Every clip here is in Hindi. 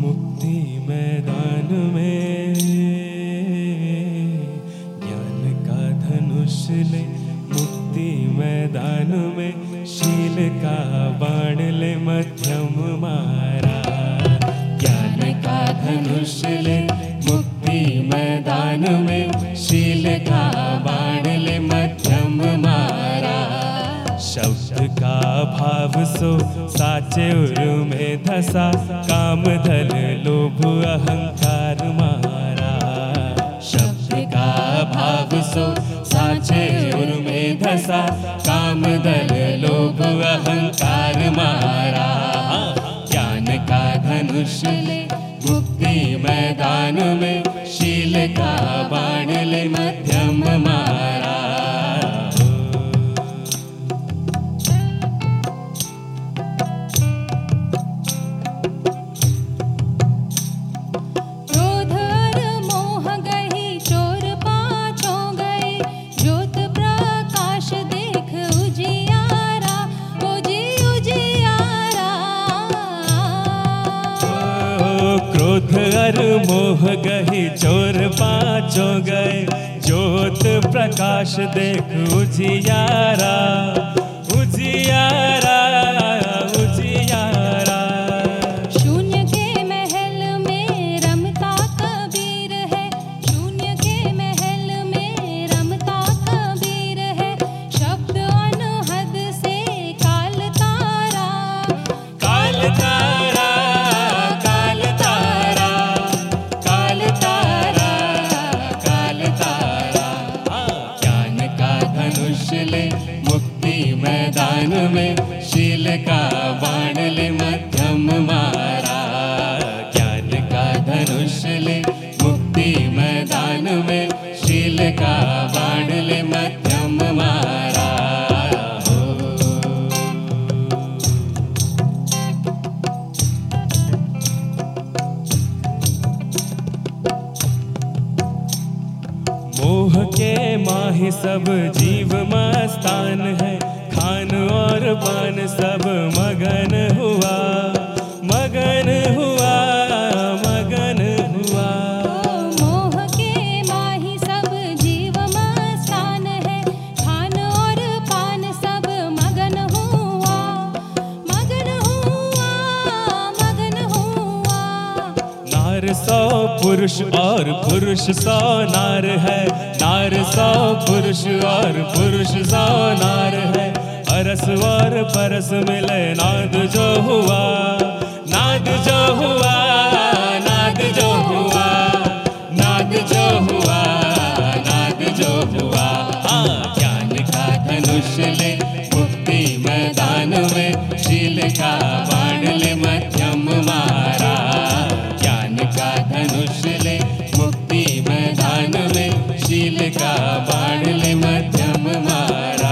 मुक्ति मैदान में ज्ञान का धनुष ले, मुक्ति मैदान में शील का बाण ले मध्यम मारा। ज्ञान का धनुष ले, मुक्ति मैदान में शील का बाण ले मध्यम मारा। शब्द का भाव सो साचे उर में धसा, काम धन लोभ अहंकार मारा। शब्द का भाव सो साचे उर में धसा, काम धन लोभ अहंकार मारा। ज्ञान का धनुष ले, मुक्ति मैदान में शील का बाण ले मध्यम मारा। क्रोध और मोह गही चोर पाँचों गए, ज्योत प्रकाश देख उजियारा। उजियारा उजियारा। शून्य के महल में रमता कबीर है, शून्य के महल में रमता कबीर है। शब्द अनहद से काल तारा। काल तारा मैदान में शील का बाण ले मध्यम मारा। ज्ञान का धनुष ले, मुक्ति मैदान में शील का बाण ले मध्यम मारा। मोह के माही सब जीव मस्तान है, खान और पान सब मगन हुआ। मगन हुआ मगन हुआ। मोह के माही सब जीव मस्तान है, खान और पान सब मगन हुआ। मगन हुआ मगन हुआ। नार 100 पुरुष और पुरुष 100 नार है, नार 100 पुरुष और पुरुष 100 नार है। अरस और परस मिले नाद जो हुआ। नाद जो हुआ, नाद जो हुआ, नाद जो हुआ, नाद जो हुआ। ज्ञान का धनुष ले, मुक्ति मैदान में शील का बाण ले मध्यम मारा। ज्ञान का धनुष ले, मुक्ति मैदान में शील का बाण ले मध्यम मारा।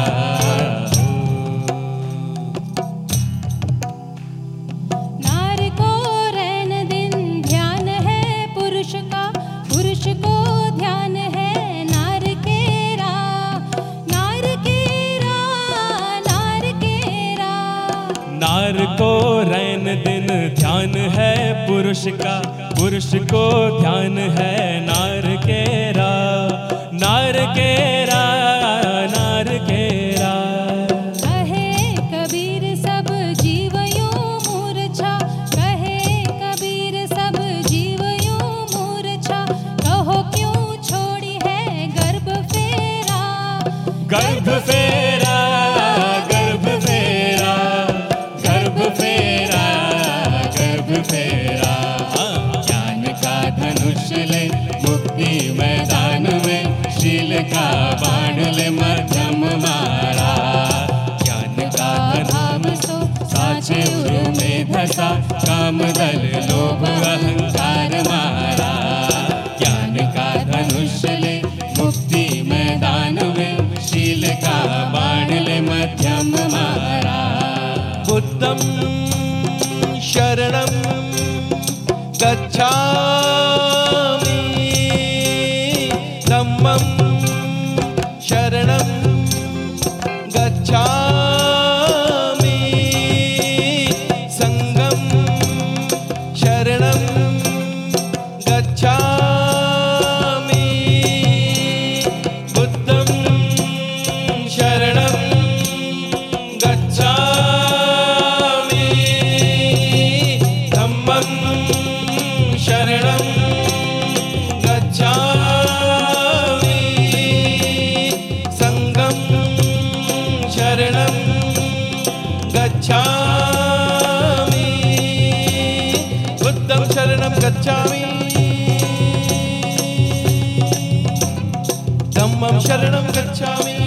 नार को रैन दिन ध्यान है पुरुष का, पुरुष को ध्यान है नार केरा। नार केरा नार केरा। कहे कबीर सब जीव यूं मूर्छा, कहे कबीर सब जीव यूं मूर्छा। कहो क्यों छोड़ी है गर्भ फेरा। गर्भ फेरा गर्भ फेरा गर्भ फेरा गर्भ फेरा। ज्ञान का धनुष ले, मुक्ति मैदान में शील का बाण ले मध्यम मारा। ज्ञान का धनुष साचे उर में धसा, काम दल लोभ अहंकार मारा। ज्ञान का धनुष ले, मुक्ति मैदान में शील का बाण ले मध्यम मारा। बुद्धं शरणं गच्छामि, धम्मं शरणं गच्छामि, शरणं धम्मं शरणं गच्छामि